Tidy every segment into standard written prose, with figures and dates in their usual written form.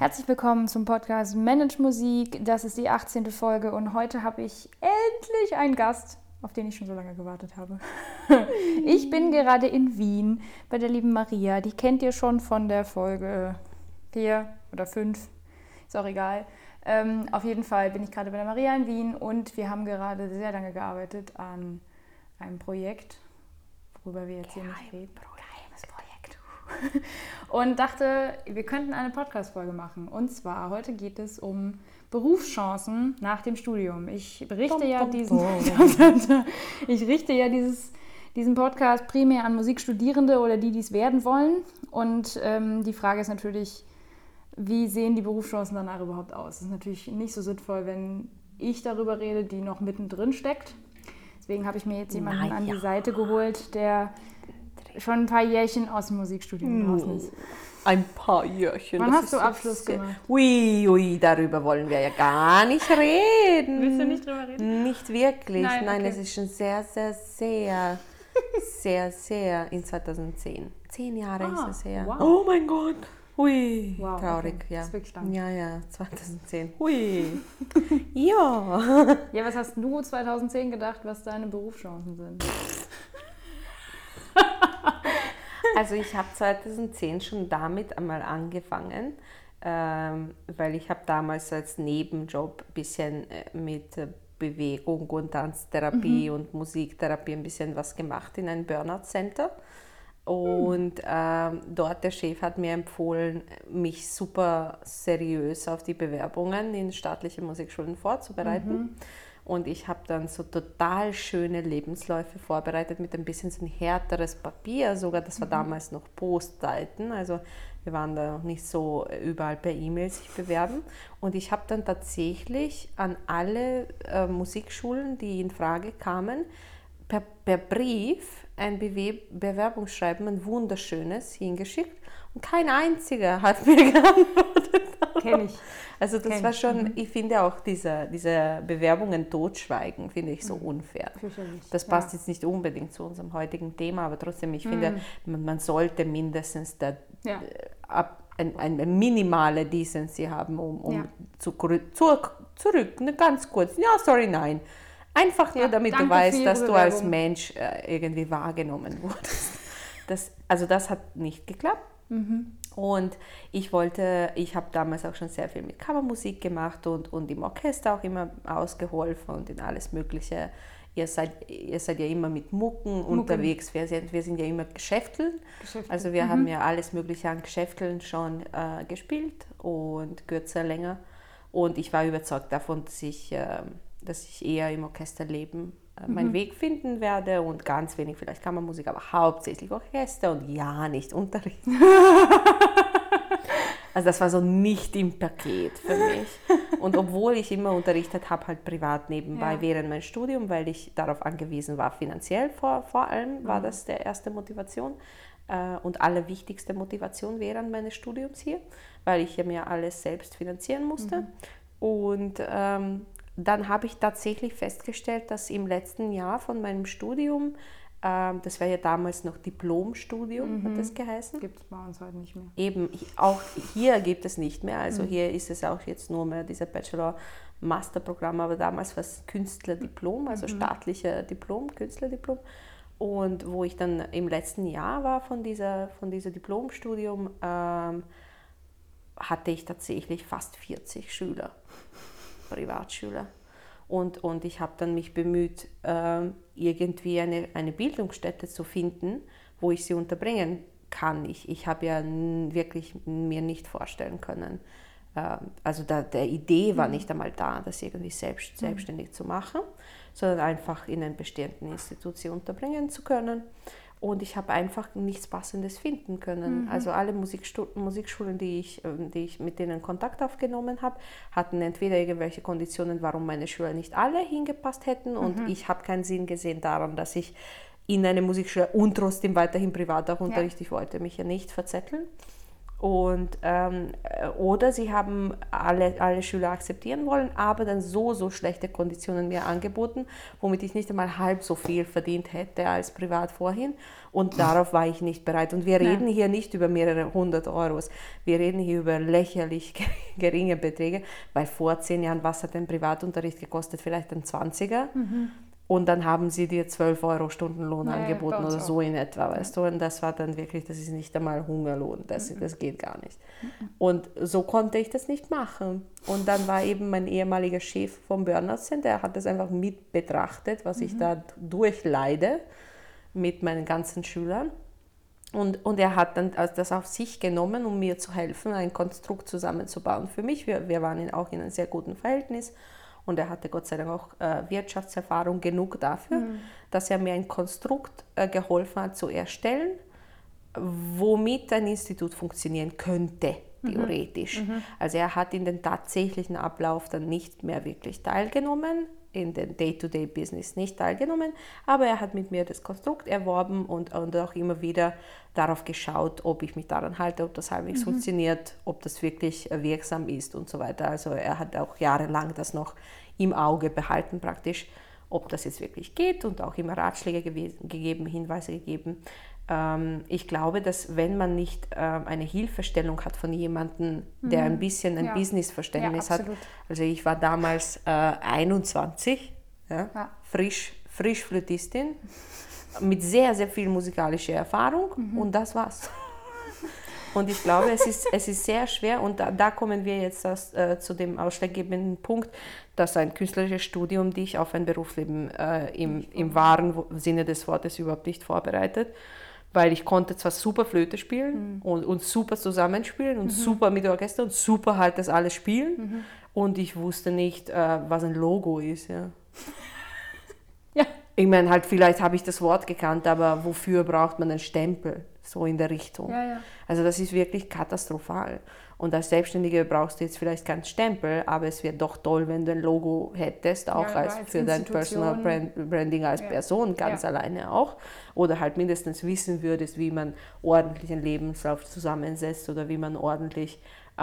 Herzlich willkommen zum Podcast Manage Musik. Das ist die 18. Folge und heute habe ich endlich einen Gast, auf den ich schon so lange gewartet habe. Ich bin gerade in Wien bei der lieben Maria. Die kennt ihr schon von der Folge 4 oder 5, ist auch egal. Auf jeden Fall bin ich gerade bei der Maria in Wien und wir haben gerade sehr lange gearbeitet an einem Projekt, worüber wir jetzt hier nicht reden. Und dachte, wir könnten eine Podcast-Folge machen. Und zwar, heute geht es um Berufschancen nach dem Studium. Ich richte diesen Podcast primär an Musikstudierende oder die es werden wollen. Und die Frage ist natürlich, wie sehen die Berufschancen danach überhaupt aus? Das ist natürlich nicht so sinnvoll, wenn ich darüber rede, die noch mittendrin steckt. Deswegen habe ich mir jetzt jemanden an die Seite geholt, der schon ein paar Jährchen aus dem Musikstudium draußen ist. Ein paar Jährchen. Wann hast du Abschluss gemacht? Ui, darüber wollen wir ja gar nicht reden. Willst du nicht drüber reden? Nicht wirklich. Nein, okay. Es ist schon sehr in 2010. 10 Jahre ist es her. Wow. Oh mein Gott. Hui, wow, traurig, okay. ja. Das ist wirklich lang. Ja, 2010. Hui. Ja. Ja, was hast du 2010 gedacht, was deine Berufschancen sind? Also ich habe 2010 schon damit einmal angefangen, weil ich habe damals als Nebenjob ein bisschen mit Bewegung und Tanztherapie und Musiktherapie ein bisschen was gemacht in einem Burnout-Center. Und dort der Chef hat mir empfohlen, mich super seriös auf die Bewerbungen in staatliche Musikschulen vorzubereiten. Und ich habe dann so total schöne Lebensläufe vorbereitet mit ein bisschen so ein härteres Papier sogar. Das war damals noch Postzeiten, also wir waren da noch nicht so überall per E-Mail sich bewerben. Und ich habe dann tatsächlich an alle Musikschulen, die in Frage kamen, per Brief ein Bewerbungsschreiben, ein wunderschönes, hingeschickt. Und kein einziger hat mir geantwortet. Kenn ich. Also das war schon, ich finde auch diese Bewerbungen totschweigen, finde ich so unfair. Das passt jetzt nicht unbedingt zu unserem heutigen Thema, aber trotzdem, ich finde, man sollte mindestens eine minimale Decency haben, um zurück, ganz kurz, ja, sorry, nein. Einfach nur, damit du weißt, dass du als Mensch irgendwie wahrgenommen wurdest. Das hat nicht geklappt. Und ich habe damals auch schon sehr viel mit Kammermusik gemacht und im Orchester auch immer ausgeholfen und in alles Mögliche. Ihr seid ja immer mit Mucken unterwegs. Wir sind ja immer Geschäfteln. Also wir haben ja alles Mögliche an Geschäfteln schon gespielt und kürzer, länger. Und ich war überzeugt davon, dass ich eher im Orchesterleben meinen Weg finden werde und ganz wenig vielleicht Kammermusik, aber hauptsächlich Orchester und ja, nicht Unterricht. Also das war so nicht im Paket für mich. Und obwohl ich immer unterrichtet habe, halt privat nebenbei während meinem Studium, weil ich darauf angewiesen war, finanziell vor allem, war das der erste Motivation und allerwichtigste Motivation während meines Studiums hier, weil ich ja mir alles selbst finanzieren musste. Und dann habe ich tatsächlich festgestellt, dass im letzten Jahr von meinem Studium, das war ja damals noch Diplomstudium, hat das geheißen. Gibt es bei uns heute nicht mehr. Eben, auch hier gibt es nicht mehr, also hier ist es auch jetzt nur mehr dieser Bachelor-Master-Programm, aber damals war es Künstlerdiplom, also staatlicher Diplom, Künstlerdiplom. Und wo ich dann im letzten Jahr war von dieser Diplomstudium, hatte ich tatsächlich fast 40 Schüler. Privatschüler. Und ich habe dann mich bemüht, irgendwie eine Bildungsstätte zu finden, wo ich sie unterbringen kann. Ich habe ja wirklich mir nicht vorstellen können, also der Idee war nicht einmal da, das irgendwie selbstständig zu machen, sondern einfach in einer bestehenden Institution unterbringen zu können. Und ich habe einfach nichts Passendes finden können. Also alle Musikschulen, mit denen Kontakt aufgenommen habe, hatten entweder irgendwelche Konditionen, warum meine Schüler nicht alle hingepasst hätten. Und ich habe keinen Sinn gesehen daran, dass ich in eine Musikschule und trotzdem weiterhin privat auch unterrichte. Ich wollte mich ja nicht verzetteln. Oder sie haben alle Schüler akzeptieren wollen, aber dann so schlechte Konditionen mir angeboten, womit ich nicht einmal halb so viel verdient hätte als privat vorhin. Und darauf war ich nicht bereit. Und wir reden hier nicht über mehrere hundert Euros. Wir reden hier über lächerlich geringe Beträge, weil vor 10 Jahren, was hat ein Privatunterricht gekostet? Vielleicht ein 20er. Und dann haben sie dir 12 Euro Stundenlohn angeboten oder so in etwa, weißt du. Und das war dann wirklich, das ist nicht einmal Hungerlohn, das geht gar nicht. Und so konnte ich das nicht machen. Und dann war eben mein ehemaliger Chef vom Burnout Center, der hat das einfach mit betrachtet, was ich da durchleide mit meinen ganzen Schülern. Und er hat dann das auf sich genommen, um mir zu helfen, ein Konstrukt zusammenzubauen für mich. Wir waren auch in einem sehr guten Verhältnis. Und er hatte Gott sei Dank auch Wirtschaftserfahrung genug dafür, dass er mir ein Konstrukt geholfen hat zu erstellen, womit ein Institut funktionieren könnte, theoretisch. Also er hat in den tatsächlichen Ablauf dann nicht mehr wirklich teilgenommen, in den Day-to-Day-Business nicht teilgenommen, aber er hat mit mir das Konstrukt erworben und auch immer wieder darauf geschaut, ob ich mich daran halte, ob das halbwegs funktioniert, ob das wirklich wirksam ist und so weiter. Also er hat auch jahrelang das noch im Auge behalten praktisch, ob das jetzt wirklich geht und auch immer Ratschläge gegeben, Hinweise gegeben. Ich glaube, dass wenn man nicht eine Hilfestellung hat von jemandem, der ein bisschen ein Businessverständnis hat, also ich war damals 21, frisch Flötistin, mit sehr, sehr viel musikalischer Erfahrung und das war's. Und ich glaube, es ist sehr schwer und da kommen wir jetzt zu dem ausschlaggebenden Punkt, dass ein künstlerisches Studium dich auf ein Berufsleben im wahren Sinne des Wortes überhaupt nicht vorbereitet. Weil ich konnte zwar super Flöte spielen und super zusammenspielen und super mit Orchester und super halt das alles spielen und ich wusste nicht, was ein Logo ist. Ja. Ich meine, halt vielleicht habe ich das Wort gekannt, aber wofür braucht man einen Stempel? So in der Richtung. Also das ist wirklich katastrophal. Und als Selbstständige brauchst du jetzt vielleicht keinen Stempel, aber es wäre doch toll, wenn du ein Logo hättest, auch als für dein Personal Branding als Person ganz alleine auch. Oder halt mindestens wissen würdest, wie man ordentlich einen Lebenslauf zusammensetzt oder wie man ordentlich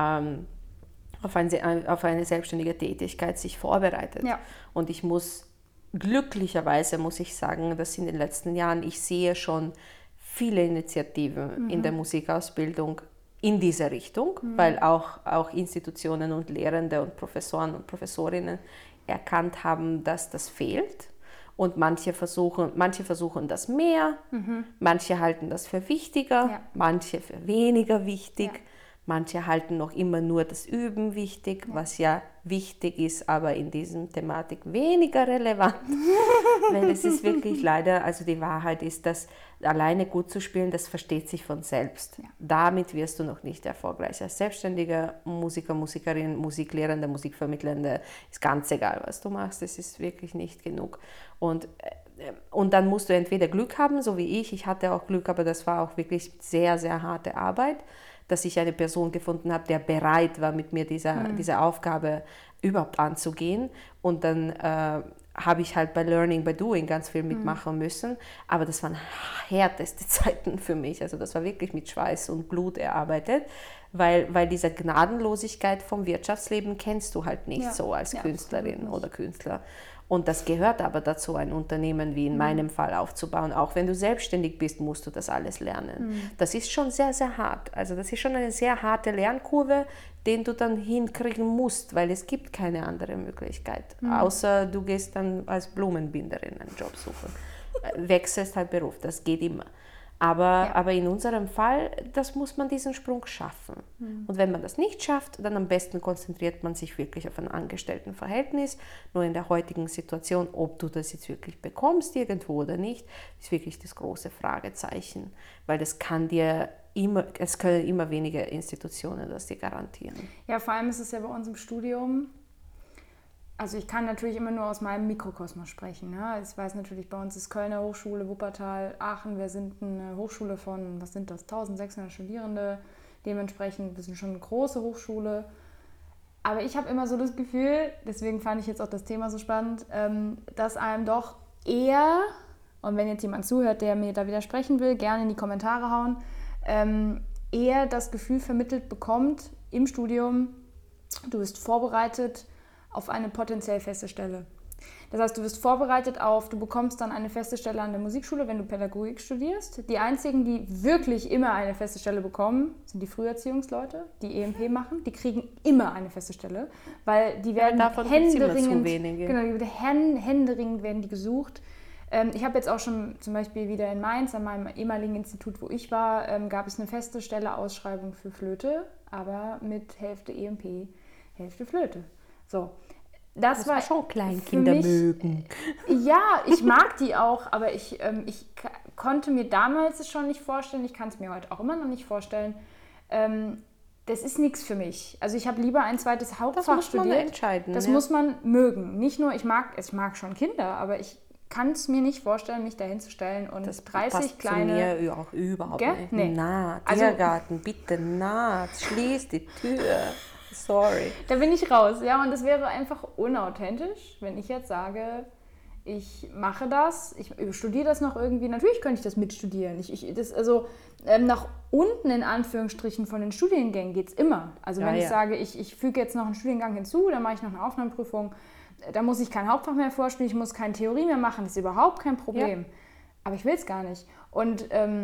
auf eine selbstständige Tätigkeit sich vorbereitet. Und glücklicherweise muss ich sagen, dass in den letzten Jahren, ich sehe schon viele Initiativen in der Musikausbildung in diese Richtung, weil auch Institutionen und Lehrende und Professoren und Professorinnen erkannt haben, dass das fehlt. Und manche versuchen das mehr, manche halten das für wichtiger, manche für weniger wichtig. Manche halten noch immer nur das Üben wichtig, was ja wichtig ist, aber in diesem Thematik weniger relevant. Weil es ist wirklich leider, also die Wahrheit ist, dass alleine gut zu spielen, das versteht sich von selbst. Damit wirst du noch nicht erfolgreich. Als selbstständiger Musiker, Musikerin, Musiklehrende, Musikvermittlende, ist ganz egal, was du machst, es ist wirklich nicht genug. Und dann musst du entweder Glück haben, so wie ich hatte auch Glück, aber das war auch wirklich sehr, sehr harte Arbeit, dass ich eine Person gefunden habe, der bereit war, mit mir diese Aufgabe überhaupt anzugehen. Und dann habe ich halt bei Learning by Doing ganz viel mitmachen müssen. Aber das waren härteste Zeiten für mich. Also das war wirklich mit Schweiß und Blut erarbeitet, weil diese Gnadenlosigkeit vom Wirtschaftsleben kennst du halt nicht so als Künstlerin oder Künstler. Und das gehört aber dazu, ein Unternehmen wie in meinem Fall aufzubauen. Auch wenn du selbstständig bist, musst du das alles lernen. Das ist schon sehr, sehr hart. Also das ist schon eine sehr harte Lernkurve, den du dann hinkriegen musst, weil es gibt keine andere Möglichkeit. Außer du gehst dann als Blumenbinderin einen Job suchen. Wechselst halt Beruf, das geht immer. Aber in unserem Fall, das muss man diesen Sprung schaffen. Und wenn man das nicht schafft, dann am besten konzentriert man sich wirklich auf ein Angestelltenverhältnis. Nur in der heutigen Situation, ob du das jetzt wirklich bekommst irgendwo oder nicht, ist wirklich das große Fragezeichen. Weil es können immer weniger Institutionen das dir garantieren. Ja, vor allem ist es ja bei uns im Studium. Also ich kann natürlich immer nur aus meinem Mikrokosmos sprechen. Ne? Ich weiß natürlich, bei uns ist Kölner Hochschule, Wuppertal, Aachen. Wir sind eine Hochschule von, 1600 Studierende. Dementsprechend, wir sind schon eine große Hochschule. Aber ich habe immer so das Gefühl, deswegen fand ich jetzt auch das Thema so spannend, dass einem doch eher, und wenn jetzt jemand zuhört, der mir da widersprechen will, gerne in die Kommentare hauen, eher das Gefühl vermittelt bekommt im Studium, du bist vorbereitet auf eine potenziell feste Stelle. Das heißt, du wirst vorbereitet du bekommst dann eine feste Stelle an der Musikschule, wenn du Pädagogik studierst. Die einzigen, die wirklich immer eine feste Stelle bekommen, sind die Früherziehungsleute, die EMP machen. Die kriegen immer eine feste Stelle, weil die werden händeringend werden die gesucht. Ich habe jetzt auch schon zum Beispiel wieder in Mainz, an meinem ehemaligen Institut, wo ich war, gab es eine feste Stelle Ausschreibung für Flöte, aber mit Hälfte EMP, Hälfte Flöte. So. Das war schon Kleinkinder mögen. Ja, ich mag die auch, aber ich konnte mir damals es schon nicht vorstellen, ich kann es mir heute auch immer noch nicht vorstellen. Das ist nichts für mich. Also ich habe lieber ein zweites Hauptfach studiert. Das muss man entscheiden. Das muss man mögen. Nicht nur, ich mag schon Kinder, aber ich kann es mir nicht vorstellen, mich dahin zu stellen und das 30 passt kleine... zu mir auch überhaupt nicht. Nee. Na, Tiergarten, bitte, schließ die Tür. Sorry. Da bin ich raus, ja, und das wäre einfach unauthentisch, wenn ich jetzt sage, ich mache das, ich studiere das noch irgendwie, natürlich könnte ich das mitstudieren. Nach unten in Anführungsstrichen von den Studiengängen geht es immer. Also wenn ich sage, ich füge jetzt noch einen Studiengang hinzu, dann mache ich noch eine Aufnahmeprüfung, da muss ich kein Hauptfach mehr vorstudieren, ich muss keine Theorie mehr machen, das ist überhaupt kein Problem. Ja. Aber ich will es gar nicht. Und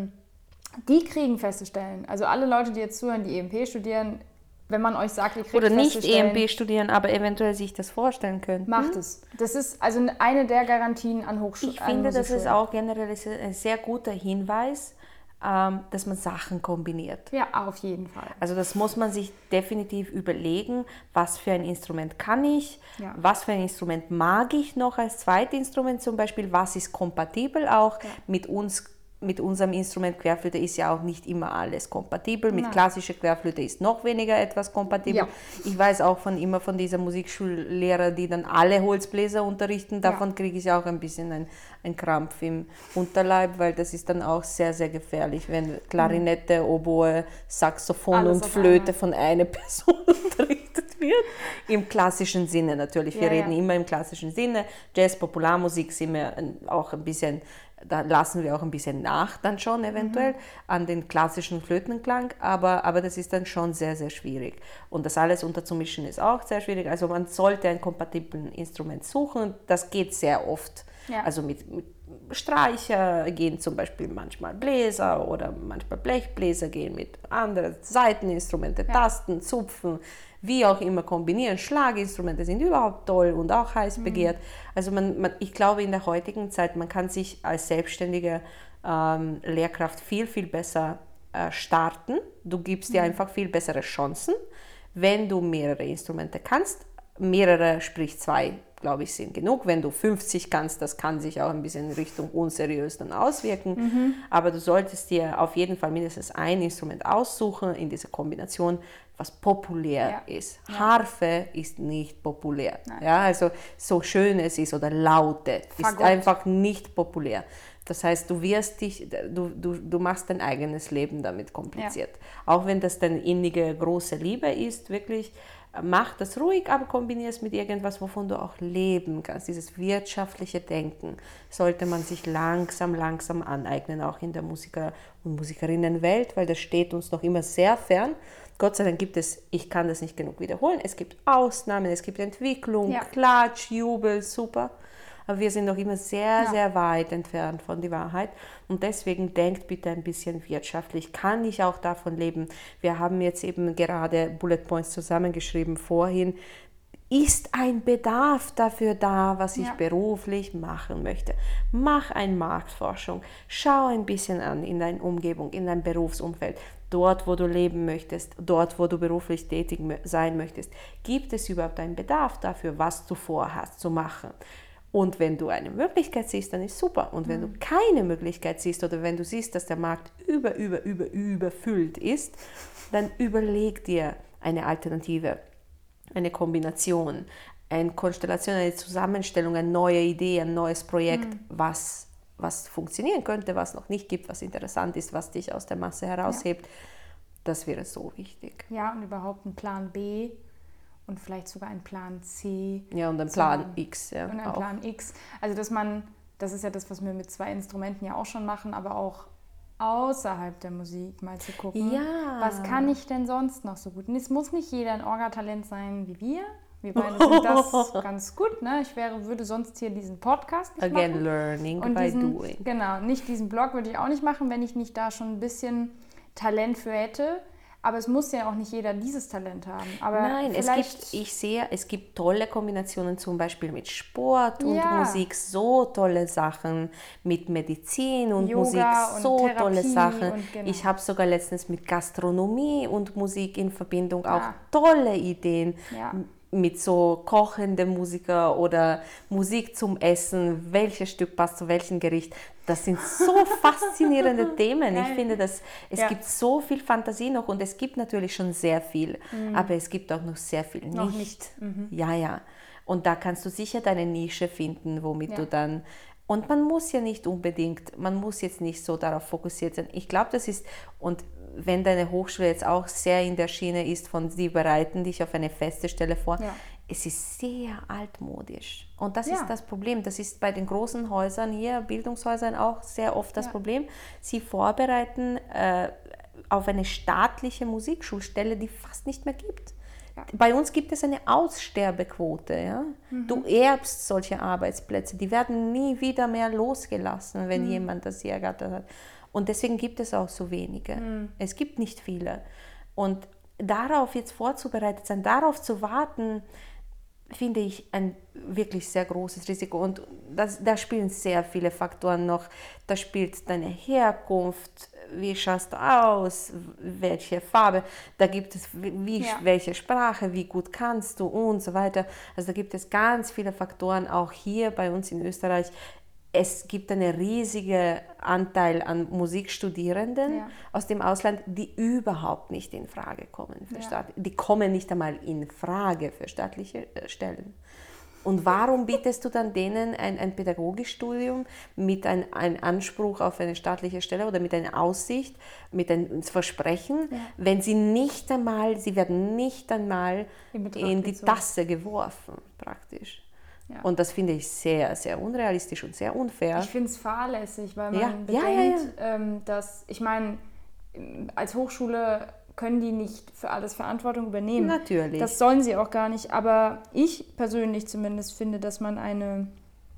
die kriegen feste Stellen. Also alle Leute, die jetzt zuhören, die EMP studieren, wenn man euch sagt, ihr kriegt oder feste nicht Stellen, EMP studieren, aber eventuell sich das vorstellen könnten. Macht es. Das ist also eine der Garantien an Hochschulen. Ich finde, das ist auch generell ein sehr guter Hinweis, dass man Sachen kombiniert. Ja, auf jeden Fall. Also das muss man sich definitiv überlegen, was für ein Instrument kann ich, was für ein Instrument mag ich noch als Zweitinstrument zum Beispiel, was ist kompatibel auch mit uns. Mit unserem Instrument Querflöte ist ja auch nicht immer alles kompatibel. Mit klassischer Querflöte ist noch weniger etwas kompatibel. Ja. Ich weiß auch immer von dieser Musikschullehrer, die dann alle Holzbläser unterrichten. Davon kriege ich auch ein bisschen einen Krampf im Unterleib, weil das ist dann auch sehr, sehr gefährlich, wenn Klarinette, Oboe, Saxophon alles und Flöte von einer Person unterrichtet wird. Im klassischen Sinne natürlich. Wir reden immer im klassischen Sinne. Jazz, Popularmusik sind wir auch ein bisschen... Da lassen wir auch ein bisschen nach dann schon eventuell an den klassischen Flötenklang, aber das ist dann schon sehr, sehr schwierig. Und das alles unterzumischen ist auch sehr schwierig. Also man sollte ein kompatiblen Instrument suchen. Das geht sehr oft. Ja. Also mit Streicher gehen zum Beispiel manchmal Bläser oder manchmal Blechbläser gehen mit anderen Saiteninstrumente, Tasten, Zupfen, wie auch immer kombinieren. Schlaginstrumente sind überhaupt toll und auch heiß begehrt. Also ich glaube, in der heutigen Zeit, man kann sich als selbstständige Lehrkraft viel, viel besser starten. Du gibst dir einfach viel bessere Chancen, wenn du mehrere Instrumente kannst. Mehrere, sprich 2, glaube ich, sind genug. Wenn du 50 kannst, das kann sich auch ein bisschen in Richtung unseriös dann auswirken. Aber du solltest dir auf jeden Fall mindestens ein Instrument aussuchen in dieser Kombination, was populär ist. Ja. Harfe ist nicht populär. Ja, also so schön es ist oder Laute ist einfach nicht populär. Das heißt, du machst dein eigenes Leben damit kompliziert. Ja. Auch wenn das deine innige große Liebe ist, wirklich, mach das ruhig, aber kombiniere es mit irgendwas, wovon du auch leben kannst. Dieses wirtschaftliche Denken sollte man sich langsam aneignen, auch in der Musiker- und Musikerinnenwelt, weil das steht uns noch immer sehr fern. Gott sei Dank gibt es, ich kann das nicht genug wiederholen, es gibt Ausnahmen, es gibt Entwicklung, Klatsch, Jubel, super. Aber wir sind noch immer sehr, sehr weit entfernt von der Wahrheit. Und deswegen denkt bitte ein bisschen wirtschaftlich. Kann ich auch davon leben? Wir haben jetzt eben gerade Bullet Points zusammengeschrieben vorhin. Ist ein Bedarf dafür da, was ich beruflich machen möchte? Mach eine Marktforschung. Schau ein bisschen an in deiner Umgebung, in deinem Berufsumfeld. Dort, wo du leben möchtest, dort, wo du beruflich tätig sein möchtest. Gibt es überhaupt einen Bedarf dafür, was du vorhast zu machen? Und wenn du eine Möglichkeit siehst, dann ist super. Und wenn du keine Möglichkeit siehst oder wenn du siehst, dass der Markt überfüllt ist, dann überleg dir eine Alternative, eine Kombination, eine Konstellation, eine Zusammenstellung, eine neue Idee, ein neues Projekt, was funktionieren könnte, was noch nicht gibt, was interessant ist, was dich aus der Masse heraushebt. Ja. Das wäre so wichtig. Ja, und überhaupt einen Plan B. Und vielleicht sogar einen Plan C. Ja, und einen Plan X. Ja, und einen Plan X. Also das ist ja das, was wir mit 2 Instrumenten ja auch schon machen, aber auch außerhalb der Musik mal zu gucken, Ja. was kann ich denn sonst noch so gut? Und es muss nicht jeder ein Orga-Talent sein wie wir. Wir beide sind das ganz gut. Ne? Würde sonst hier diesen Podcast nicht Again, machen. learning Und by diesen, doing. genau, nicht diesen Blog würde ich auch nicht machen, wenn ich nicht da schon ein bisschen Talent für hätte. Aber es muss ja auch nicht jeder dieses Talent haben. Aber Nein, vielleicht, es gibt tolle Kombinationen, zum Beispiel mit Sport und Ja. Musik, so tolle Sachen, mit Medizin und Yoga Musik, und so Therapie tolle Sachen. und genau. Ich habe sogar letztens mit Gastronomie und Musik in Verbindung auch Ja. tolle Ideen. Ja. Mit so kochende Musiker oder Musik zum Essen, welches Stück passt zu welchem Gericht. Das sind so faszinierende Themen. Ich finde, dass es gibt so viel Fantasie noch und es gibt natürlich schon sehr viel, aber es gibt auch noch sehr viel Noch nicht. Ja, ja. Und da kannst du sicher deine Nische finden, womit du dann... Und man muss ja nicht unbedingt, man muss jetzt nicht so darauf fokussiert sein. Ich glaube, das ist... Und wenn deine Hochschule jetzt auch sehr in der Schiene ist von sie bereiten dich auf eine feste Stelle vor, es ist sehr altmodisch. Und das ist das Problem. Das ist bei den großen Häusern hier, Bildungshäusern auch sehr oft das Problem. Sie vorbereiten auf eine staatliche Musikschulstelle, die fast nicht mehr gibt. Ja. Bei uns gibt es eine Aussterbequote. Ja? Du erbst solche Arbeitsplätze. Die werden nie wieder mehr losgelassen, wenn jemand das hier ergattert hat. Und deswegen gibt es auch so wenige. Es gibt nicht viele. Und darauf jetzt vorzubereitet sein, darauf zu warten, finde ich ein wirklich sehr großes Risiko. Und da spielen sehr viele Faktoren noch. Da spielt deine Herkunft, wie schaust du aus, welche Farbe, da gibt es welche Sprache, wie gut kannst du und so weiter. Also da gibt es ganz viele Faktoren, auch hier bei uns in Österreich. Es gibt einen riesigen Anteil an Musikstudierenden aus dem Ausland, die überhaupt nicht in Frage kommen. Die kommen nicht einmal in Frage für staatliche Stellen. Und warum bietest du dann denen ein Pädagogikstudium mit einem Anspruch auf eine staatliche Stelle oder mit einer Aussicht, mit einem Versprechen, wenn sie werden nicht einmal in die Tasse geworfen, praktisch. Ja. Und das finde ich sehr, sehr unrealistisch und sehr unfair. Ich finde es fahrlässig, weil man bedenkt, dass, ich meine, als Hochschule können die nicht für alles Verantwortung übernehmen. Natürlich. Das sollen sie auch gar nicht. Aber ich persönlich zumindest finde, dass man eine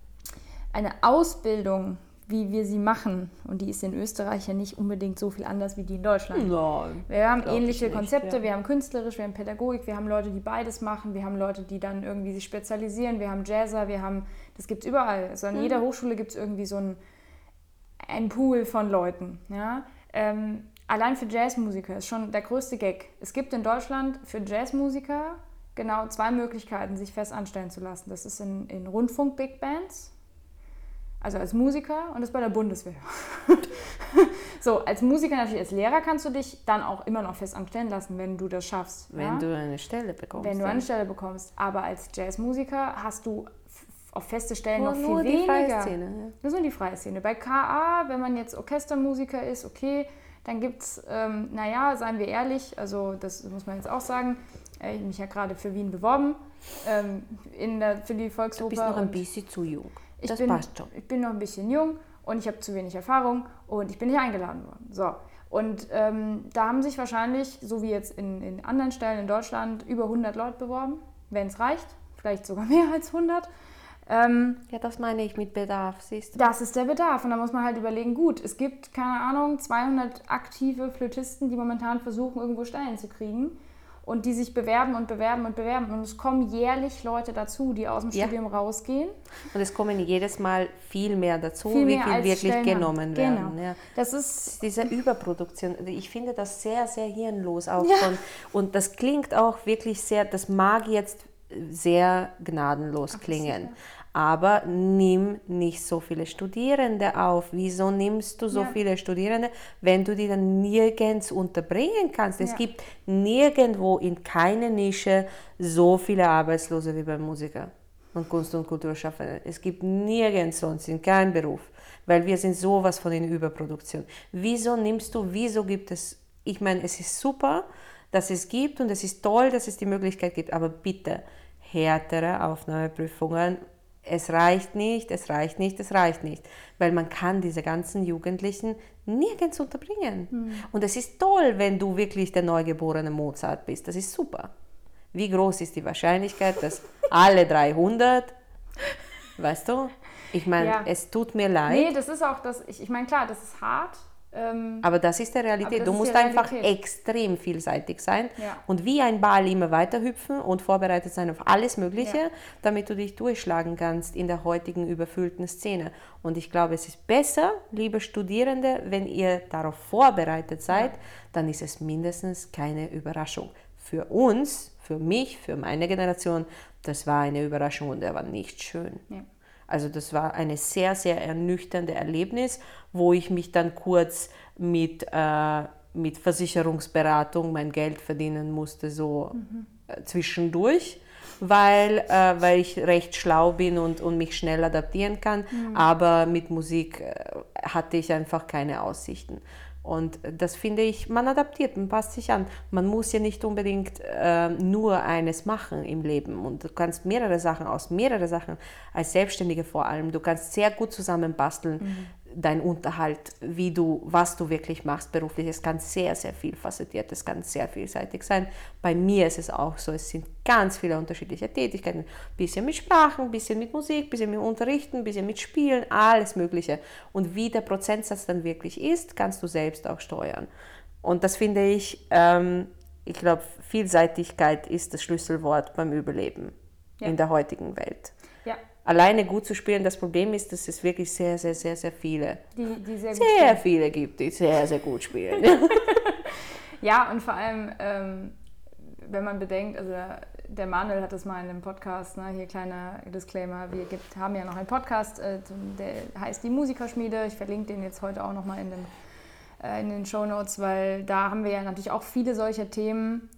Ausbildung, wie wir sie machen, und die ist in Österreich ja nicht unbedingt so viel anders wie die in Deutschland. Nein, wir haben ähnliche Konzepte, wir haben künstlerisch, wir haben Pädagogik, wir haben Leute, die beides machen, wir haben Leute, die dann irgendwie sich spezialisieren, wir haben Jazzer, das gibt es überall. Also an jeder Hochschule gibt es irgendwie so ein Pool von Leuten. Ja? Allein für Jazzmusiker ist schon der größte Gag. Es gibt in Deutschland für Jazzmusiker genau 2 Möglichkeiten, sich fest anstellen zu lassen. Das ist in Rundfunk-Big Bands, also als Musiker, und das bei der Bundeswehr. So, als Musiker natürlich, als Lehrer kannst du dich dann auch immer noch fest anstellen lassen, wenn du das schaffst. Wenn du eine Stelle bekommst. Wenn du eine Stelle bekommst. Aber als Jazzmusiker hast du auf feste Stellen noch viel nur weniger. Die freie Szene. Das ist nur die freie Szene. Bei KA, wenn man jetzt Orchestermusiker ist, okay, dann gibt es, seien wir ehrlich, also das muss man jetzt auch sagen, ich habe mich ja gerade für Wien beworben, für die Volksoper. Du bist noch ein bisschen zu jung. Passt schon. Ich bin noch ein bisschen jung und ich habe zu wenig Erfahrung und ich bin nicht eingeladen worden. So. Und da haben sich wahrscheinlich, so wie jetzt in anderen Stellen in Deutschland, über 100 Leute beworben, wenn es reicht, vielleicht sogar mehr als 100. Das meine ich mit Bedarf, siehst du. Das ist der Bedarf und da muss man halt überlegen, gut, es gibt, keine Ahnung, 200 aktive Flötisten, die momentan versuchen, irgendwo Stellen zu kriegen und die sich bewerben und es kommen jährlich Leute dazu, die aus dem Studium rausgehen. Und es kommen jedes Mal viel mehr dazu, wie viel wirklich Stellen genommen werden. Genau. Ja. Das ist diese Überproduktion. Ich finde das sehr, sehr hirnlos auch und das klingt auch wirklich sehr, das mag jetzt sehr gnadenlos klingen. Aber nimm nicht so viele Studierende auf. Wieso nimmst du so viele Studierende, wenn du die dann nirgends unterbringen kannst? Es gibt nirgendwo in keiner Nische so viele Arbeitslose wie bei Musiker und Kunst- und Kulturschaffenden. Es gibt nirgends sonst in keinem Beruf, weil wir sind sowas von in Überproduktion. Wieso gibt es, ich meine, es ist super, dass es gibt und es ist toll, dass es die Möglichkeit gibt, aber bitte härtere Aufnahmeprüfungen. es reicht nicht, es reicht nicht, es reicht nicht. Weil man kann diese ganzen Jugendlichen nirgends unterbringen. Und es ist toll, wenn du wirklich der neugeborene Mozart bist. Das ist super. Wie groß ist die Wahrscheinlichkeit, dass alle 300, weißt du? Ich meine, es tut mir leid. Nee, das ist auch das, ich meine, klar, das ist hart. Aber das ist die Realität. Du musst einfach extrem vielseitig sein und wie ein Ball immer weiter hüpfen und vorbereitet sein auf alles Mögliche, damit du dich durchschlagen kannst in der heutigen überfüllten Szene. Und ich glaube, es ist besser, liebe Studierende, wenn ihr darauf vorbereitet seid, dann ist es mindestens keine Überraschung. Für uns, für mich, für meine Generation, das war eine Überraschung und der war nicht schön. Ja. Also das war ein sehr, sehr ernüchterndes Erlebnis, wo ich mich dann kurz mit Versicherungsberatung mein Geld verdienen musste, so zwischendurch, weil ich recht schlau bin und mich schnell adaptieren kann, aber mit Musik hatte ich einfach keine Aussichten. Und das finde ich, man adaptiert, man passt sich an. Man muss ja nicht unbedingt nur eines machen im Leben. Und du kannst mehrere Sachen als Selbstständige vor allem, du kannst sehr gut zusammen basteln, dein Unterhalt, was du wirklich machst beruflich. Es kann sehr, sehr vielfacettiert, es kann sehr vielseitig sein. Bei mir ist es auch so, es sind ganz viele unterschiedliche Tätigkeiten. Ein bisschen mit Sprachen, ein bisschen mit Musik, ein bisschen mit Unterrichten, ein bisschen mit Spielen, alles Mögliche. Und wie der Prozentsatz dann wirklich ist, kannst du selbst auch steuern. Und das finde ich, ich glaube, Vielseitigkeit ist das Schlüsselwort beim Überleben in der heutigen Welt. Ja. Alleine gut zu spielen, das Problem ist, dass es wirklich sehr, sehr, sehr, sehr viele, die sehr viele gibt, die sehr, sehr gut spielen. Ja, und vor allem, wenn man bedenkt, also der Manuel hat das mal in einem Podcast, ne, hier kleiner Disclaimer, wir haben ja noch einen Podcast, der heißt Die Musikerschmiede, ich verlinke den jetzt heute auch nochmal in den Shownotes, weil da haben wir ja natürlich auch viele solcher Themen,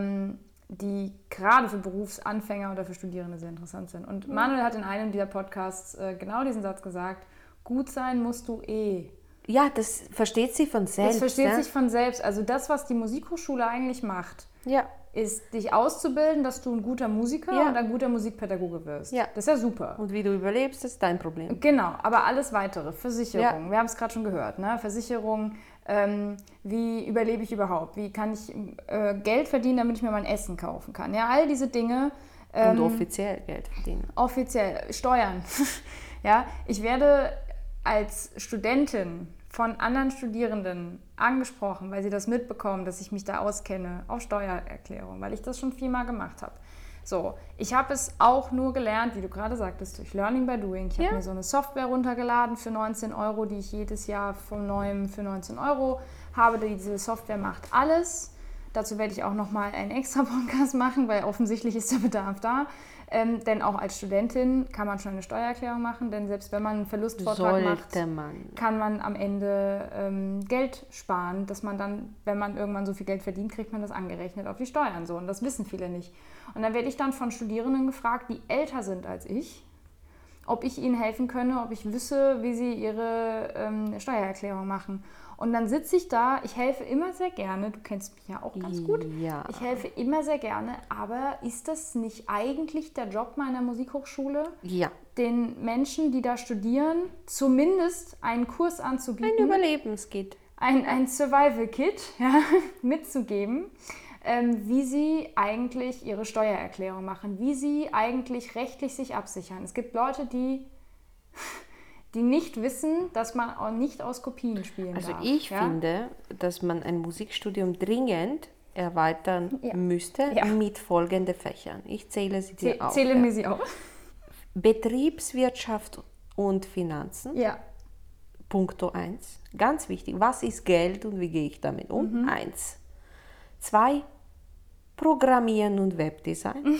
die gerade für Berufsanfänger oder für Studierende sehr interessant sind. Und Manuel hat in einem dieser Podcasts genau diesen Satz gesagt, gut sein musst du eh. Ja, das versteht sich von selbst. Das versteht sich von selbst. Also das, was die Musikhochschule eigentlich macht, ist dich auszubilden, dass du ein guter Musiker und ein guter Musikpädagoge wirst. Ja. Das ist ja super. Und wie du überlebst, ist dein Problem. Genau, aber alles weitere, Versicherung, wir haben es gerade schon gehört, ne? Versicherung, wie überlebe ich überhaupt, wie kann ich Geld verdienen, damit ich mir mein Essen kaufen kann. Ja, all diese Dinge. Und offiziell Geld verdienen. Offiziell, Steuern. Ja, ich werde als Studentin von anderen Studierenden angesprochen, weil sie das mitbekommen, dass ich mich da auskenne, auf Steuererklärung, weil ich das schon 4-mal gemacht habe. So, ich habe es auch nur gelernt, wie du gerade sagtest, durch Learning by Doing. Ich habe mir so eine Software runtergeladen für 19 €, die ich jedes Jahr von Neuem für 19 € habe. Diese Software macht alles. Dazu werde ich auch nochmal einen extra Podcast machen, weil offensichtlich ist der Bedarf da. Denn auch als Studentin kann man schon eine Steuererklärung machen, denn selbst wenn man einen Verlustvortrag macht, kann man am Ende Geld sparen, dass man dann, wenn man irgendwann so viel Geld verdient, kriegt man das angerechnet auf die Steuern. So. Und das wissen viele nicht. Und dann werde ich dann von Studierenden gefragt, die älter sind als ich, ob ich ihnen helfen könne, ob ich wüsste, wie sie ihre Steuererklärung machen. Und dann sitze ich da, ich helfe immer sehr gerne, du kennst mich ja auch ganz gut, ich helfe immer sehr gerne, aber ist das nicht eigentlich der Job meiner Musikhochschule, den Menschen, die da studieren, zumindest einen Kurs anzubieten? Ein Überlebenskit. Ein Survival-Kit mitzugeben, wie sie eigentlich ihre Steuererklärung machen, wie sie eigentlich rechtlich sich absichern. Es gibt Leute, die nicht wissen, dass man auch nicht aus Kopien spielen darf. Also ich finde, dass man ein Musikstudium dringend erweitern müsste mit folgenden Fächern. Ich zähle sie dir auf. Zähle mir sie auf. Betriebswirtschaft und Finanzen. Ja. Punkto 1. Ganz wichtig. Was ist Geld und wie gehe ich damit um? 1. 2. Programmieren und Webdesign.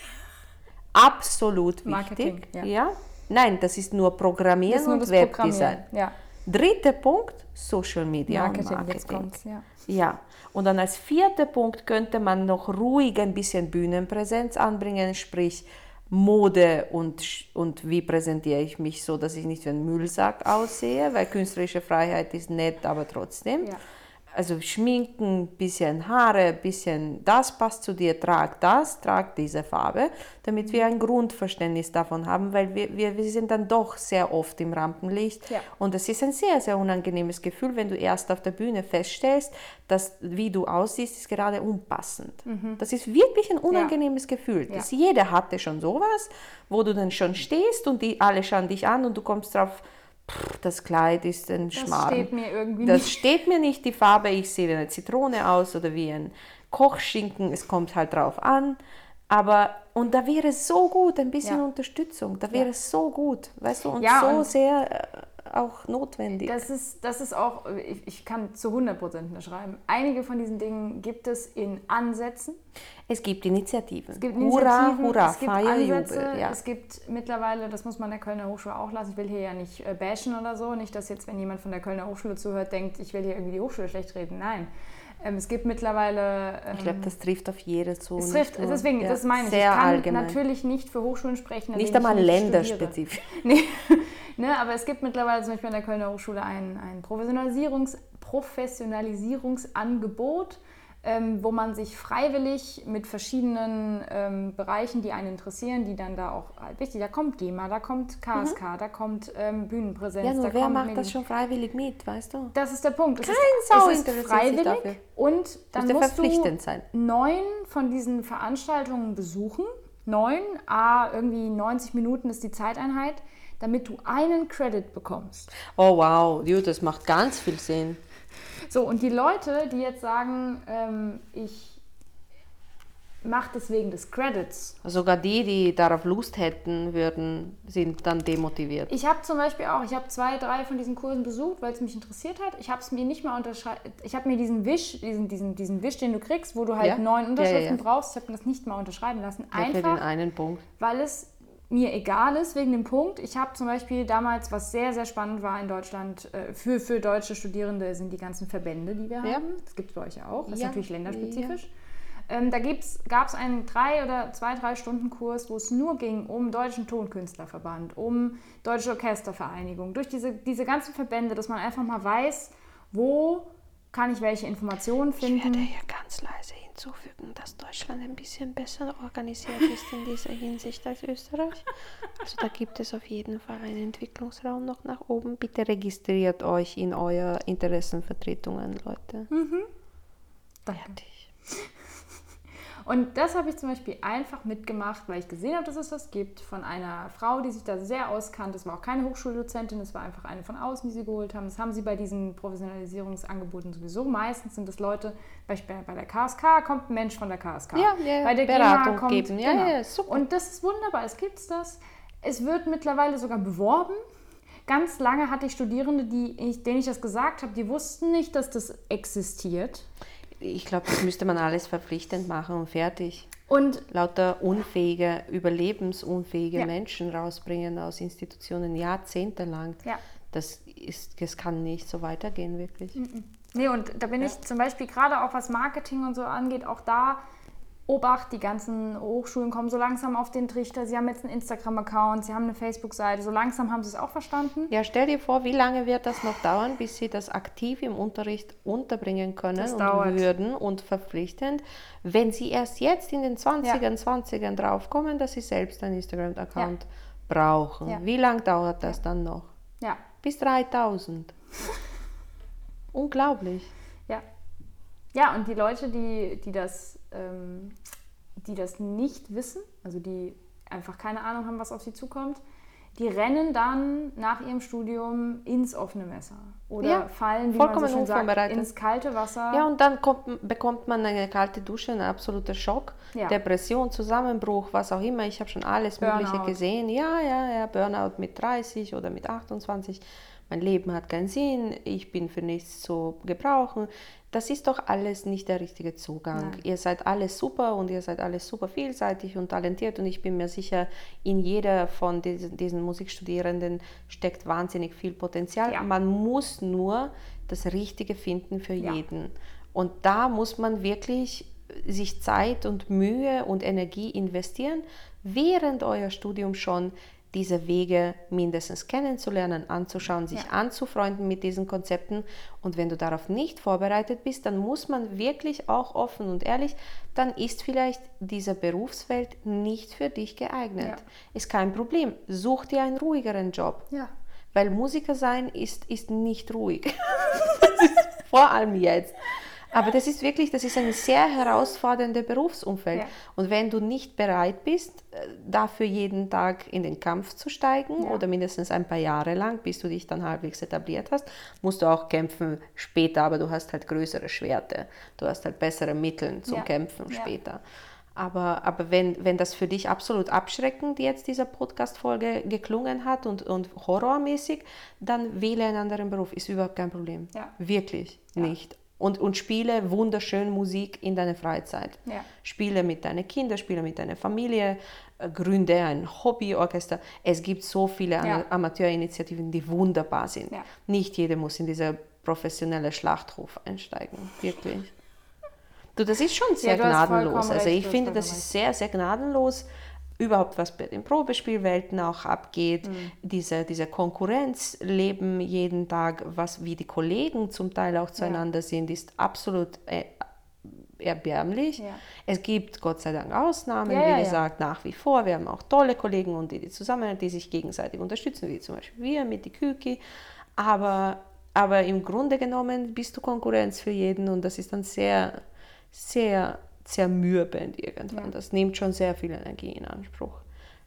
Absolut wichtig. Marketing, ja. Nein, das ist nur Programmieren und Webdesign. Ja. 3. Punkt, Social Media Marketing. und Jetzt Marketing. kommt's, Ja. Und dann als 4. Punkt könnte man noch ruhig ein bisschen Bühnenpräsenz anbringen, sprich Mode und wie präsentiere ich mich so, dass ich nicht wie ein Müllsack aussehe, weil künstlerische Freiheit ist nett, aber trotzdem. Also Schminken, bisschen Haare, bisschen das passt zu dir, trag diese Farbe, damit wir ein Grundverständnis davon haben, weil wir sind dann doch sehr oft im Rampenlicht. Ja. Und es ist ein sehr, sehr unangenehmes Gefühl, wenn du erst auf der Bühne feststellst, dass wie du aussiehst, ist gerade unpassend. Das ist wirklich ein unangenehmes Gefühl. Ja. Jeder hatte schon sowas, wo du dann schon stehst und alle schauen dich an und du kommst drauf, das Kleid ist ein Schmarrn. Das steht mir irgendwie Das nicht. steht mir nicht, die Farbe, ich sehe wie eine Zitrone aus oder wie ein Kochschinken, es kommt halt drauf an. Und da wäre es so gut, ein bisschen Unterstützung, da wäre es so gut, weißt du, und so und sehr auch notwendig. Das ist auch, ich kann zu 100% unterschreiben. Einige von diesen Dingen gibt es in Ansätzen. Es gibt Initiativen. Es gibt Hurra, Initiativen, hurra, es gibt Feier, Ansätze, Jubel. Ja. es gibt mittlerweile, das muss man der Kölner Hochschule auch lassen, ich will hier ja nicht bashen oder so, nicht, dass jetzt, wenn jemand von der Kölner Hochschule zuhört, denkt, ich will hier irgendwie die Hochschule schlecht reden. Nein. Es gibt mittlerweile... ich glaube, das trifft auf jede zu. Es trifft, deswegen, das meine ich. Sehr ich kann allgemein. Natürlich nicht für Hochschulen sprechen. Nicht einmal länderspezifisch. Nee. Ne, aber es gibt mittlerweile zum Beispiel an der Kölner Hochschule ein Professionalisierungsangebot, wo man sich freiwillig mit verschiedenen Bereichen, die einen interessieren, die dann da auch wichtig, da kommt GEMA, da kommt KSK, da kommt Bühnenpräsenz. Ja, nur da wer kommt macht das schon freiwillig mit, weißt du? Das ist der Punkt. Kein Sau es ist interessiert sich freiwillig dafür. und dann musst verpflichtend sein. 9 von diesen Veranstaltungen besuchen. 9, irgendwie 90 Minuten ist die Zeiteinheit, damit du einen Credit bekommst. Oh wow, das macht ganz viel Sinn. So, und die Leute, die jetzt sagen, ich mache das wegen des Credits. Sogar die darauf Lust hätten würden, sind dann demotiviert. Ich habe zum Beispiel auch, 2, 3 von diesen Kursen besucht, weil es mich interessiert hat. Ich habe es mir nicht mal ich habe mir diesen Wisch, den du kriegst, wo du halt 9 Unterschriften brauchst, ich habe mir das nicht mal unterschreiben lassen. Einfach, für den einen Punkt. Weil es mir egal ist wegen dem Punkt. Ich habe zum Beispiel damals, was sehr, sehr spannend war in Deutschland, für deutsche Studierende sind die ganzen Verbände, die wir haben. Das gibt es bei euch ja auch. Das ist natürlich länderspezifisch. Da gab es einen 3 oder 3 Stunden Kurs, wo es nur ging um Deutschen Tonkünstlerverband, um Deutsche Orchestervereinigung, durch diese ganzen Verbände, dass man einfach mal weiß, wo kann ich welche Informationen finden. Ich werde hier ganz leise hinzufügen, dass Deutschland ein bisschen besser organisiert ist in dieser Hinsicht als Österreich. Also da gibt es auf jeden Fall einen Entwicklungsraum noch nach oben. Bitte registriert euch in euer Interessenvertretungen, Leute. Fertig. Und das habe ich zum Beispiel einfach mitgemacht, weil ich gesehen habe, dass es das gibt, von einer Frau, die sich da sehr auskannt. Das war auch keine Hochschuldozentin, das war einfach eine von außen, die sie geholt haben. Das haben sie bei diesen Professionalisierungsangeboten sowieso. Meistens sind das Leute, bei der KSK kommt ein Mensch von der KSK. Bei der Beratung GEMA kommt, geben. Genau. Super. Und das ist wunderbar, es gibt das. Es wird mittlerweile sogar beworben. Ganz lange hatte ich Studierende, denen ich das gesagt habe, die wussten nicht, dass das existiert. Ich glaube, das müsste man alles verpflichtend machen und fertig. Und lauter überlebensunfähige Menschen rausbringen aus Institutionen jahrzehntelang. Ja. Das kann nicht so weitergehen, wirklich. Nee, und da bin ich zum Beispiel gerade auch was Marketing und so angeht, auch da Obacht, die ganzen Hochschulen kommen so langsam auf den Trichter. Sie haben jetzt einen Instagram-Account, sie haben eine Facebook-Seite, so langsam haben sie es auch verstanden. Ja, stell dir vor, wie lange wird das noch dauern, bis sie das aktiv im Unterricht unterbringen können würden und verpflichtend, wenn sie erst jetzt in den 20ern draufkommen, dass sie selbst einen Instagram-Account brauchen. Ja. Wie lange dauert das dann noch? Ja. Bis 3000. Unglaublich. Ja. Ja, und die Leute, die das nicht wissen, also die einfach keine Ahnung haben, was auf sie zukommt, die rennen dann nach ihrem Studium ins offene Messer oder fallen, wie man so schön sagt, ins kalte Wasser. Ja, und dann bekommt man eine kalte Dusche, ein absoluter Schock, Depression, Zusammenbruch, was auch immer. Ich habe schon alles Mögliche gesehen. Ja, Burnout mit 30 oder mit 28. Mein Leben hat keinen Sinn, ich bin für nichts zu gebrauchen. Das ist doch alles nicht der richtige Zugang. Nein. Ihr seid alles super und ihr seid alles super vielseitig und talentiert und ich bin mir sicher, in jeder von diesen Musikstudierenden steckt wahnsinnig viel Potenzial. Ja. Man muss nur das Richtige finden für jeden. Und da muss man wirklich sich Zeit und Mühe und Energie investieren, während euer Studium schon, diese Wege mindestens kennenzulernen, anzuschauen, sich anzufreunden mit diesen Konzepten. Und wenn du darauf nicht vorbereitet bist, dann muss man wirklich auch offen und ehrlich, dann ist vielleicht diese Berufswelt nicht für dich geeignet. Ja. Ist kein Problem. Such dir einen ruhigeren Job. Ja. Weil Musiker sein ist nicht ruhig. Das ist vor allem jetzt. Aber das ist ein sehr herausforderndes Berufsumfeld. Ja. Und wenn du nicht bereit bist, dafür jeden Tag in den Kampf zu steigen oder mindestens ein paar Jahre lang, bis du dich dann halbwegs etabliert hast, musst du auch kämpfen später, aber du hast halt größere Schwerte. Du hast halt bessere Mittel zum Kämpfen später. Aber wenn das für dich absolut abschreckend jetzt diese Podcast-Folge geklungen hat und horrormäßig, dann wähle einen anderen Beruf. Ist überhaupt kein Problem. Ja. Wirklich nicht. Und spiele wunderschön Musik in deiner Freizeit. Ja. Spiele mit deinen Kindern, spiele mit deiner Familie, gründe ein Hobbyorchester. Es gibt so viele Amateurinitiativen, die wunderbar sind. Ja. Nicht jeder muss in diese professionelle Schlachtruf einsteigen. Wirklich. Das ist schon sehr gnadenlos. Also ich finde, das ist sehr, sehr gnadenlos. Überhaupt, was bei den Probespielwelten auch abgeht, diese Konkurrenzleben jeden Tag, wie die Kollegen zum Teil auch zueinander sind, ist absolut erbärmlich. Ja. Es gibt Gott sei Dank Ausnahmen, wie gesagt, nach wie vor. Wir haben auch tolle Kollegen und die zusammen, die sich gegenseitig unterstützen, wie zum Beispiel wir mit die Küki. Aber im Grunde genommen bist du Konkurrenz für jeden und das ist dann sehr, sehr zermürbend irgendwann. Ja. Das nimmt schon sehr viel Energie in Anspruch.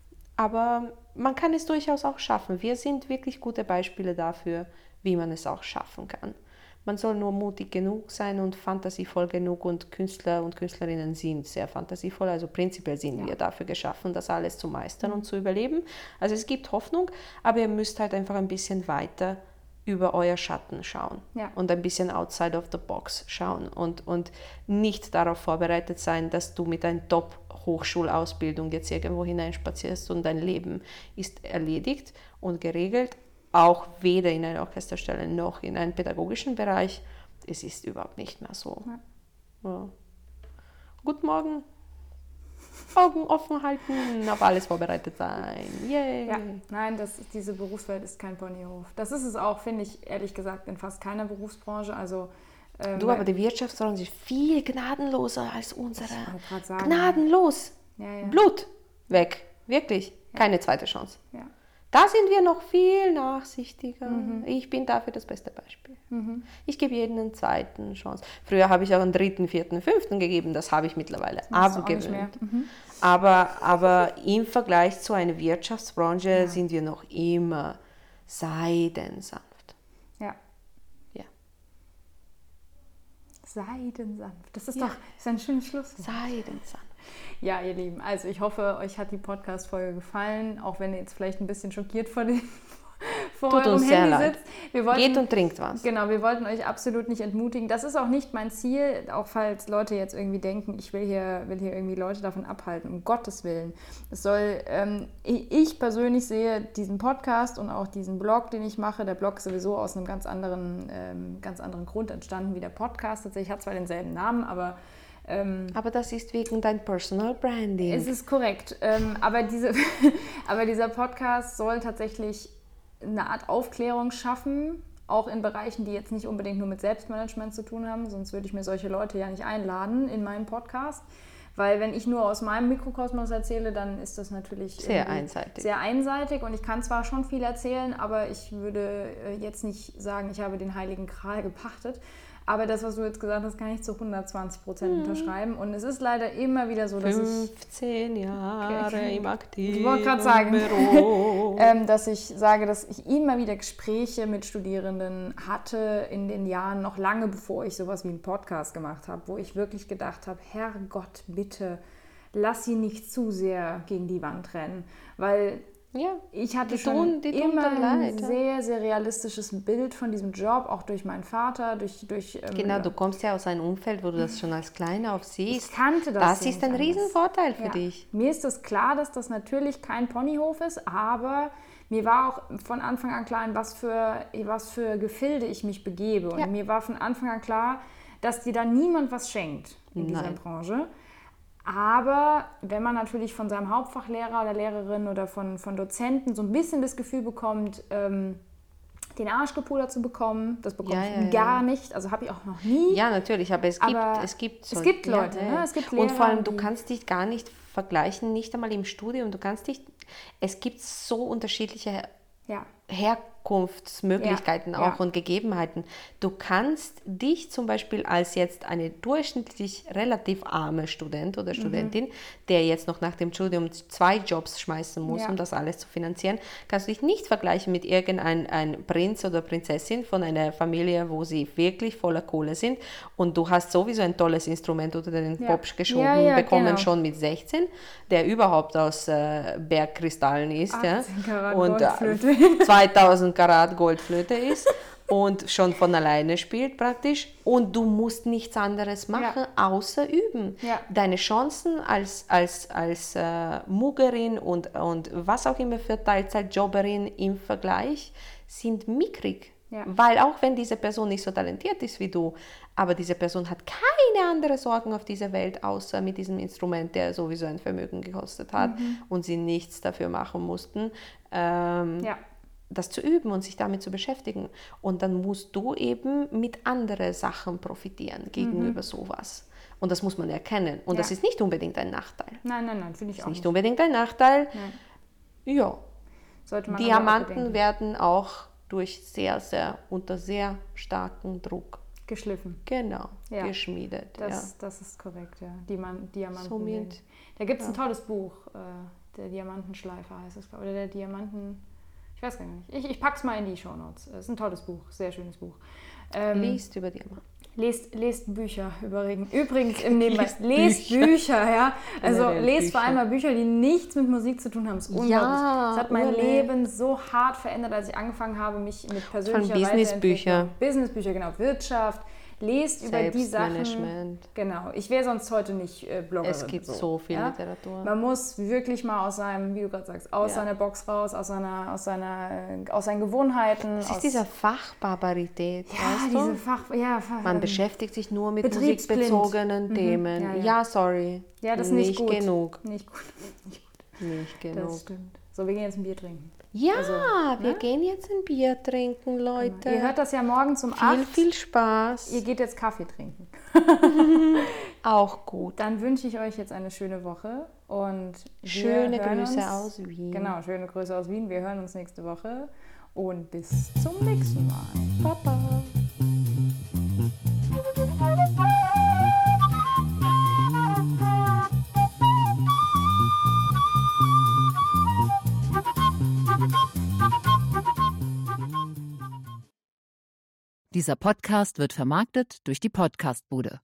Aber man kann es durchaus auch schaffen. Wir sind wirklich gute Beispiele dafür, wie man es auch schaffen kann. Man soll nur mutig genug sein und fantasievoll genug und Künstler und Künstlerinnen sind sehr fantasievoll. Also prinzipiell sind wir dafür geschaffen, das alles zu meistern und zu überleben. Also es gibt Hoffnung, aber ihr müsst halt einfach ein bisschen weiter über euer Schatten schauen und ein bisschen outside of the box schauen und nicht darauf vorbereitet sein, dass du mit einer Top-Hochschulausbildung jetzt irgendwo hineinspazierst und dein Leben ist erledigt und geregelt, auch weder in einer Orchesterstelle noch in einem pädagogischen Bereich. Es ist überhaupt nicht mehr so. Ja. Guten Morgen. Augen offen halten, auf alles vorbereitet sein. Yay. Ja, nein, diese Berufswelt ist kein Ponyhof. Das ist es auch, finde ich, ehrlich gesagt, in fast keiner Berufsbranche. Also, aber die Wirtschaftsbranche ist viel gnadenloser als unsere. Gnadenlos. Ja. Blut weg. Wirklich. Keine zweite Chance. Ja. Da sind wir noch viel nachsichtiger. Ich bin dafür das beste Beispiel. Ich gebe jedem eine zweite Chance. Früher habe ich auch einen dritten, vierten, fünften gegeben. Das habe ich mittlerweile abgewöhnt. Aber im Vergleich zu einer Wirtschaftsbranche sind wir noch immer seidensanft. Ja. Seidensanft. Das ist doch ein schönes Schlusswort. Seidensanft. Ja, ihr Lieben, also ich hoffe, euch hat die Podcast-Folge gefallen, auch wenn ihr jetzt vielleicht ein bisschen schockiert vor eurem Handy sitzt. Geht und trinkt was. Genau, wir wollten euch absolut nicht entmutigen. Das ist auch nicht mein Ziel, auch falls Leute jetzt irgendwie denken, ich will hier irgendwie Leute davon abhalten, um Gottes Willen. Ich persönlich sehe diesen Podcast und auch diesen Blog, den ich mache, der Blog ist sowieso aus einem ganz anderen Grund entstanden wie der Podcast. Tatsächlich hat zwar denselben Namen, aber das ist wegen dein Personal Branding. Es ist korrekt. Aber dieser Podcast soll tatsächlich eine Art Aufklärung schaffen, auch in Bereichen, die jetzt nicht unbedingt nur mit Selbstmanagement zu tun haben, sonst würde ich mir solche Leute ja nicht einladen in meinen Podcast. Weil wenn ich nur aus meinem Mikrokosmos erzähle, dann ist das natürlich sehr einseitig und ich kann zwar schon viel erzählen, aber ich würde jetzt nicht sagen, ich habe den Heiligen Gral gepachtet. Aber das, was du jetzt gesagt hast, kann ich zu 120% unterschreiben. Und es ist leider immer wieder so, dass 15 Jahre im aktiven Büro. Dass ich sage, dass ich immer wieder Gespräche mit Studierenden hatte in den Jahren, noch lange bevor ich sowas wie einen Podcast gemacht habe, wo ich wirklich gedacht habe, Herrgott, bitte, lass sie nicht zu sehr gegen die Wand rennen. Weil ich hatte schon immer ein sehr, sehr realistisches Bild von diesem Job, auch durch meinen Vater. Genau, du kommst ja aus einem Umfeld, wo du das schon als Kleiner auf siehst. Ich kannte das. Das ist ein Riesenvorteil für dich. Mir ist es klar, dass das natürlich kein Ponyhof ist, aber mir war auch von Anfang an klar, in was für Gefilde ich mich begebe. Und mir war von Anfang an klar, dass dir da niemand was schenkt in dieser Branche. Aber wenn man natürlich von seinem Hauptfachlehrer oder Lehrerin oder von Dozenten so ein bisschen das Gefühl bekommt, den Arsch gepudert zu bekommen, das bekomme ich gar nicht, also habe ich auch noch nie. Ja, natürlich, aber es gibt Leute, ne? Es gibt Lehrer, und vor allem, du kannst dich gar nicht vergleichen, nicht einmal im Studium, es gibt so unterschiedliche Herkunftsmöglichkeiten auch und Gegebenheiten. Du kannst dich zum Beispiel als jetzt eine durchschnittlich relativ arme Student oder Studentin, der jetzt noch nach dem Studium 2 Jobs schmeißen muss, um das alles zu finanzieren, kannst du dich nicht vergleichen mit irgendein Prinz oder Prinzessin von einer Familie, wo sie wirklich voller Kohle sind und du hast sowieso ein tolles Instrument unter den Popsch geschoben bekommen, schon mit 16, der überhaupt aus Bergkristallen ist 18 Karat und Goldflöte. 2000 Karat Goldflöte ist und schon von alleine spielt praktisch und du musst nichts anderes machen, außer üben. Ja. Deine Chancen als Muggerin und was auch immer für Teilzeitjobberin im Vergleich sind mickrig. Ja. Weil auch wenn diese Person nicht so talentiert ist wie du, aber diese Person hat keine anderen Sorgen auf dieser Welt, außer mit diesem Instrument, der sowieso ein Vermögen gekostet hat und sie nichts dafür machen mussten, das zu üben und sich damit zu beschäftigen. Und dann musst du eben mit anderen Sachen profitieren gegenüber sowas. Und das muss man erkennen. Und das ist nicht unbedingt ein Nachteil. Nein, finde ich auch nicht unbedingt ein Nachteil. Nein. Ja. Sollte man Diamanten werden auch unter sehr starken Druck geschliffen. Genau, geschmiedet. Das ist korrekt, ja. Diamanten. Somit, da gibt es ein tolles Buch, der Diamantenschleifer heißt es, oder der Diamanten... Ich weiß gar nicht. Ich pack's mal in die Shownotes. Es ist ein tolles Buch, sehr schönes Buch. Liest über Diamanten. Lest Bücher übrigens im Nebenbei. Lest Bücher, ja. Also lest vor allem mal Bücher, die nichts mit Musik zu tun haben. Das ist unglaublich. Das hat mein Leben so hart verändert, als ich angefangen habe, mich mit persönlicher Weiterentwicklung... Businessbücher, genau. Wirtschaft. Lest über die Sachen. Genau. Ich wäre sonst heute nicht Bloggerin. Es gibt so viel Literatur. Man muss wirklich mal aus seinem, wie du gerade sagst, aus seiner Box raus, aus seinen Gewohnheiten. Es ist diese Fachbarbarität, weißt du? Man beschäftigt sich nur mit musikbezogenen Themen. Ja, sorry. Ja, das ist nicht gut. Genug. Nicht gut. Nicht genug. Das stimmt. So, wir gehen jetzt ein Bier trinken. Ja, wir gehen jetzt ein Bier trinken, Leute. Genau. Ihr hört das ja morgens um 8. Viel Spaß. Ihr geht jetzt Kaffee trinken. Auch gut. Dann wünsche ich euch jetzt eine schöne Woche. Und schöne Grüße aus Wien. Genau, schöne Grüße aus Wien. Wir hören uns nächste Woche. Und bis zum nächsten Mal. Baba. Dieser Podcast wird vermarktet durch die Podcast-Bude.